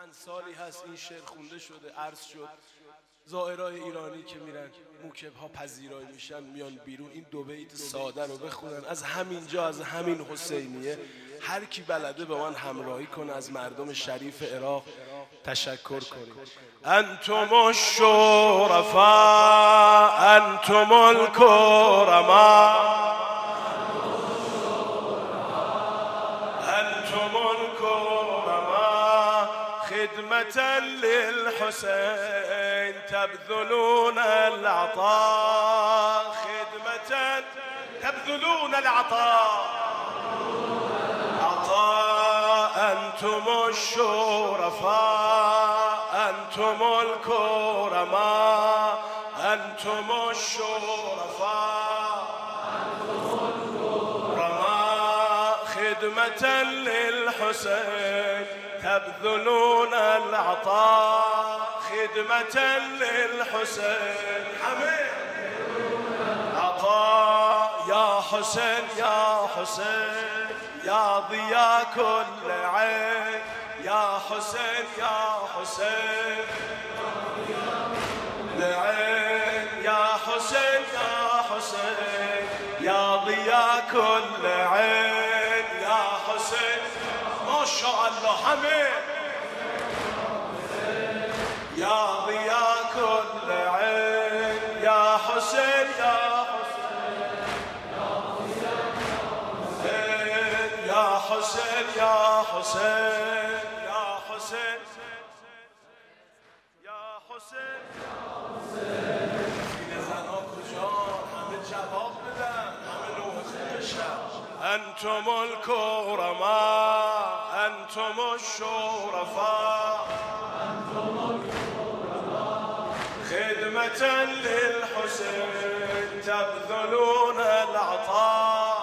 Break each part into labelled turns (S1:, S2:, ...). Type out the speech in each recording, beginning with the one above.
S1: چند سالی هست این شعر خونده شده، عرض شد، زائرای ایرانی که میرن موکب ها پذیرای میشن میان بیرون این دو بیت ساده رو بخونن. از همینجا، از همین حسینیه، هر کی بلده به من همراهی کنه، از مردم شریف عراق تشکر کنیم. انتم الشرفاء انتم الکرما انتم الكرما خدمة للحسين تبذلون العطاء خدمة تبذلون العطاء عطاء انتم الشرفاء انتم الكرما انتم الشرفاء خدمة للحسين تبذلون العطاء خدمة للحسين عطاء يا حسين يا حسين يا ضياء كل عين يا حسين يا حسين لعين يا حسين يا حسين يا ضياء كل عين يا حسين ما شاء الله حميد يا ضياء كل عين يا حسين يا حسين يا حسين يا حسين يا حسين يا حسين این زنها کجا همه جواب بدن همه نوع خوشم. انتم الكرما انتم الشرفاء انتم الكرما خدمة للحسين تبذلون العطاء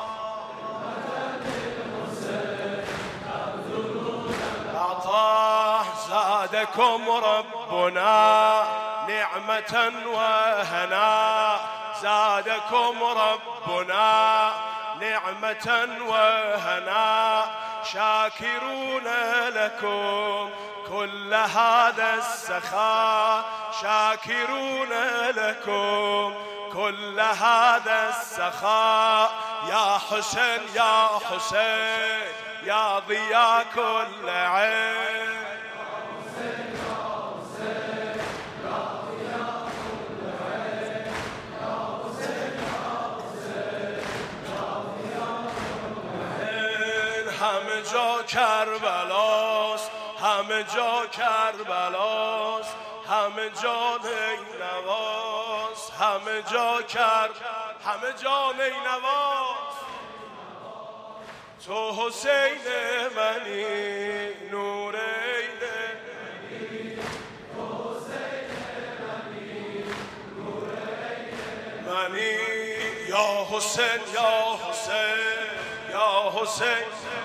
S1: العطاء زادكم ربنا نعمة وهنا زادكم ربنا نعمة وهنا شاكرون لكم كل هذا السخاء شاكرون لكم كل هذا السخاء يا حسين يا حسين يا ضياء كل عين همه جا کربلاست همه جا کربلاست همه جا نینواست همه جا همه جا نینواست تو حسین منی نور عین منی یا حسین یا حسین یا حسین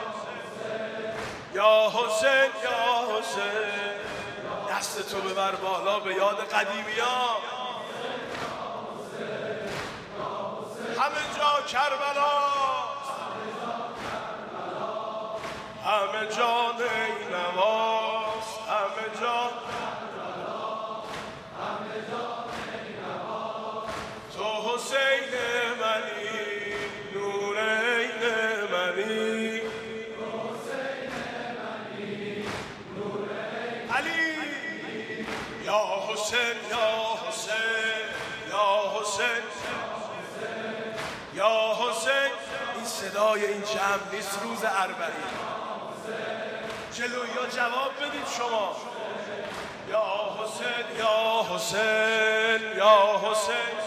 S1: یا حسین یا حسین دست تو ببر بالا به یاد قدیمی ها همه جا کربلاست همه جا نینواست همه جا تو حسین منی نور عین منی یا حسین یا حسین یا حسین یا حسین این صدای این جمع نیست روز اربعین جلویا جواب بدید شما یا حسین یا حسین یا حسین